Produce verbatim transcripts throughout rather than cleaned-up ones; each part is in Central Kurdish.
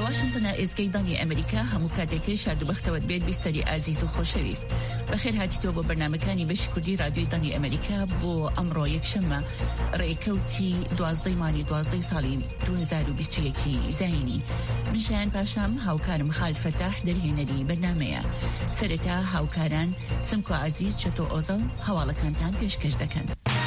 واشنطن ئێزگەی دانی ئەمریکا هەموو کاتێکی شاد و بەختەوەت بێت بیستەری ئازیز و خۆشەویست بەخێر هاتیتەوە بۆ بەرنامەکانی بەشی کوردی رادیۆی دانی ئەمریکا بۆ ئەمڕۆ یەکشەممە ڕێکەوتی دوازدەی مانی دوازدەی ساڵی دوو هەزار و بیست و یەک زاینی. من شایان پاشام هاوکارم خالد فەتاح دەرهێنەری بەرنامەیە. سەرەتا هاوکاران سمکۆ عەزیز چەتۆ ئۆزەڵ هەواڵەکانتان پێشکەش دەکەن.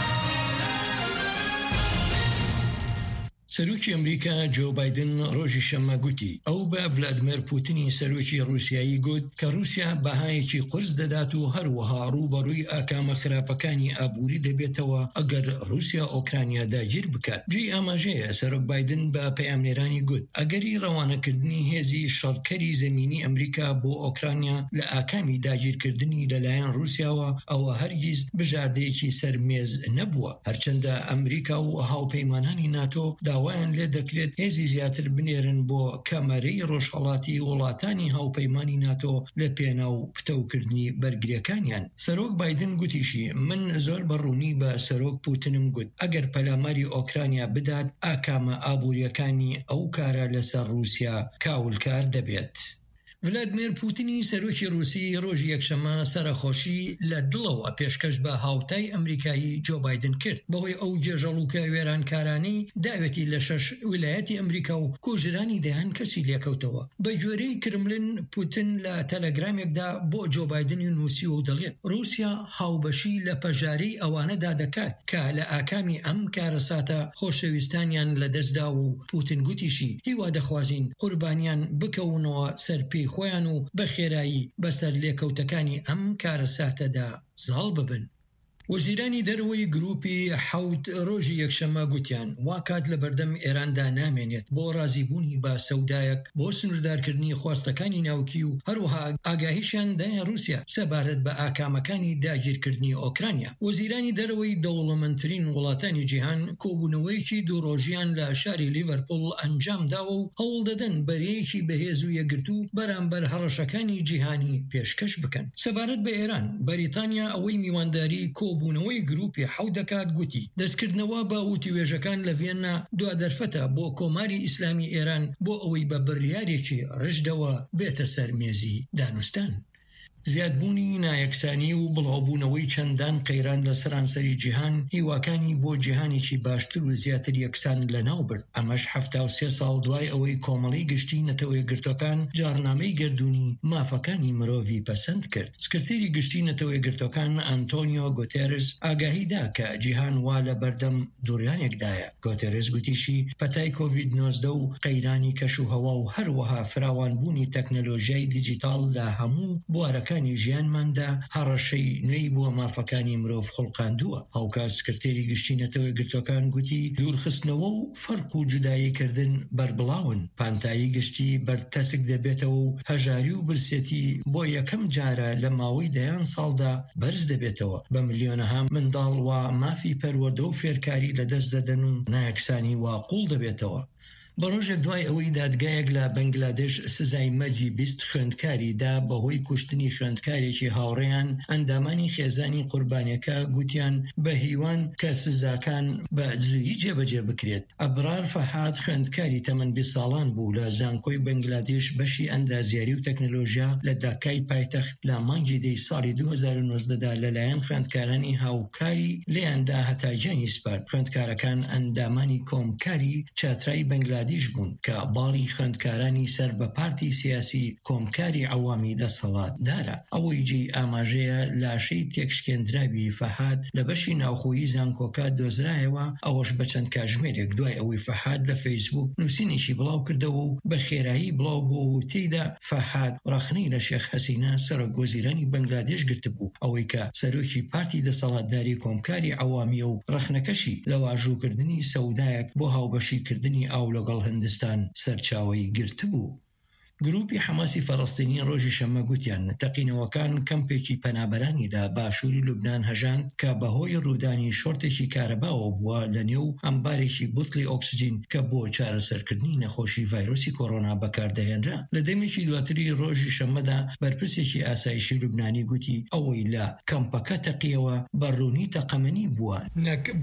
سەرۆکی ئەمریکا جۆ بایدن ڕۆژی شەممە گوتی ئەو بە ڤلادیمیر پوتینی سەرۆکی رووسیایی گوت کە رووسیا بەهایەکی قورس دەدات و هەروەها ڕوبەڕووی ئاکامە خراپەکانی ئابووری دەبێتەوە ئەگەر رووسیا ئۆکرانیا داگیر بکات. جێی ئاماژەیە سەرۆک بایدن بە پەیامنێرانی گوت ئەگەری ڕەوانەکردنی هێزی شەڕکەری زەمینی ئەمریکا بۆ ئۆکرانیا لە ئاکامی داگیرکردنی لەلایەن رووسیاوە ئەوە هەرگیز بژاردەیەکی سەرمێز نەبووە، هەرچەندە ئەمریکا و هاوپەیمانانی ناتۆ داوایان لێ دەکرێت هێزی زیاتر بنێرن بۆ کەمەرەی ڕۆژهەڵاتی وڵاتانی هاوپەیمانی ناتۆ لە پێناو پتەوکردنی بەرگریەکانیان. سەرۆک بایدن گوتیشی من زۆر بەڕوونی بە سەرۆک پوتنم گوت ئەگەر پەلاماری ئۆکرانیا بدات ئاکامە ئابووریەکانی ئەو کارە لەسەر رووسیا کاولکار دەبێت. ڤلادیمیر پوتینی سەرۆکی رووسی ڕۆژی یەکشەممە سەرخۆشی لە دڵەوە پێشکەش بە هاوتای ئەمریکایی جۆ بایدن کرد بەهۆی ئەو جێژەڵوکە وێرانکارانەی داوێتی لە شەش ویلایەتی ئەمریکا و کۆژرانی دەیان کەسی لێکەوتەوە. بە گوێرەی کرملن پوتین لە تەلەگرامێکدا بۆ جۆ بایدنی نووسی و دەڵێت رووسیا هاوبەشی لە پەژارەی ئەوانەدا دەکات کە لە ئاکامی ئەم کارەساتە خۆشەویستانیان لەدەستدا و پوتین گوتیشی هیوا دەخوازین قوربانیان بکەونەوە سەرپێی خۆیان و بە خێرایی بەسەر لێکەوتەکانی ئەم کارەساتەدا زاڵ ببن. وەزیرانی دەرەوەی گروپی حەوت ڕۆژی یەکشەممە گوتیان واکات لە بەردەم ئێراندا نامێنێت بۆ ڕازیبوونی بە سەودایەک بۆ سنووردارکردنی خواستەکانی ناوکی و هەروەها ئاگاهیشیان دایان رووسیا سەبارەت بە ئاکامەکانی داگیرکردنی ئۆکرانیا. وەزیرانی دەرەوەی دەوڵەمەندترین وڵاتانی جیهان کۆبوونەوەیەکی دووڕۆژیان لە شاری لیڤەرپۆڵ ئەنجام داوە و هەوڵ دەدەن بەرەیەکی بەهێز و یەکگرتوو بەرامبەر هەڕەشەکانی جیهانی پێشکەش بکەن. سەبارەت بە ئێران بەریتانیا ئەوەی میوانداری کۆ بوونەوەی گروپی حەوت دەکات گوتی دەستکردنەوە بە وتیوێژەکان لە ڤێننا دوادەرفەتە بۆ کۆماری ئیسلامی ئێران بۆ ئەوەی بە بڕیارێکی ڕژدەوە بێتە سەر مێزی دانوستان. زیادبوونی نایەکسانی و بڵاوبوونەوەی چەندان قەیران لە سەرانسەری جیهان هیواکانی بۆ جیهانێکی باشتر و زیاتر یەکسان لەناو برد. ئەمەش هەفتا و سێ ساڵ دوای ئەوەی کۆمەڵی گشتی نەتەوە یەکگرتوەکان جارنامەی گردوونی مافەکانی مرۆڤی پەسەند کرد. سکرتێری گشتی نەتەوە یەکگرتوەکان ئەنتۆنیۆ گۆتێرس ئاگاهیدا کە جیهان وا لە بەردەم دووریانێکدایە. گۆتێرس گوتیشی پەتای کۆڤید نۆزدە و قەیرانی کەش و هەوا و هەروەها فراوانبوونی تەکنەلۆژیای دیجیتاڵ لە هەموو بوارەکان ژیانماندا هەڕەشەی نوێی بووە مافەکانی مرۆڤ خوڵقاندووە. هاوکات سکرتێری گشتی نەتەوە یەکگرتوەکان گوتی دوورخستنەوە و فەرق و جوداییکردن بەربڵاون، پانتایی گشتی بەرتەسک دەبێتەوە و هەژاری و برسێتی بۆ یەکەم جارە لە ماوەی دەیان ساڵدا بەرز دەبێتەوە. بە ملیۆنەها منداڵ و مافی پەروەردە و فێرکاری لەدەست دەدەن و نایەکسانی واقوڵ دەبێتەوە. بە ڕۆژێک دوای ئەوەی دادگایەک لە بەنگلادێش سزای مەرجی بیست خوێندکاریدا بەهۆی کوشتنی خوێندکارێکی هاوڕێیان ئەندامانی خێزانی قوربانیەکە گوتیان بە هیوان کە سزاکان بە جوویی جێبەجێ بکرێت. ئەبرار فەحاد خوێندکاری تەمەن بیست ساڵان بوو لە زانکۆی بەنگلادێش بەشی ئەندازیاری و تەکنۆلۆژیا لە داکای پایتەخت لە مانگی دەی ساڵی دوو هەزار و نۆزدەدا لەلایەن خوێندکارانی هاوکاری لێیاندا هەتاجانی سپارد. خوێندکارەکان ئەندامانی کۆمکاری چاترای بەنگلادێش دیش بوون کە باڵی خوێندکارانی سەر بە پارتی سیاسی کۆمکاری عەوامی دەسەڵاتدارە. ئەوەی جێی ئاماژەیە لاشەی تێکشکێنراوی فەحاد لە بەشی ناوخۆیی زانکۆکە دۆزرایەوە، ئەوەش بە چەند کاتژمێرێک دوای ئەوەی فەحاد لە فەیسبوک نووسینێکی بڵاو کردەوە و بە خێرایی بڵاو بوو و تێیدا فەحاد ڕەخنەی لە شێخ حەسینە سەرۆک وەزیرانی بەنگلادێش گرتبوو، ئەوەی کە سەرۆکی پارتی دەسەڵاتداری کۆمکاری عەوامیە و ڕەخنەکەشی لە واژووکردنی سەودایەک بۆ هاوبەشیکردنی ئاو لەگەڵ هندستان سەرچاوەی گرتبوو. گروپی حەماسی فەڵەستینی ڕۆژی شەممە گوتیان تەقینەوەکان کەمپێکی پەنابەرانی لە باشووری لوبنان هەژاند کە بەهۆی ڕوودانی شۆرتێکی کارەباوە بووە لە نێو ئەمبارێکی بوتڵی ئۆکسجین کە بۆ چارەسەرکردنی نەخۆشی ڤایرۆسی کۆڕۆنا بەکاردەهێنرا. لە دەمێکی دواتری ڕۆژی شەممەدا بەرپرسێکی ئاسایشی لوبنانی گوتی ئەوەی لە کەمپەکە تەقیەوە بەڕوونی تەقەمەنی بووە نەک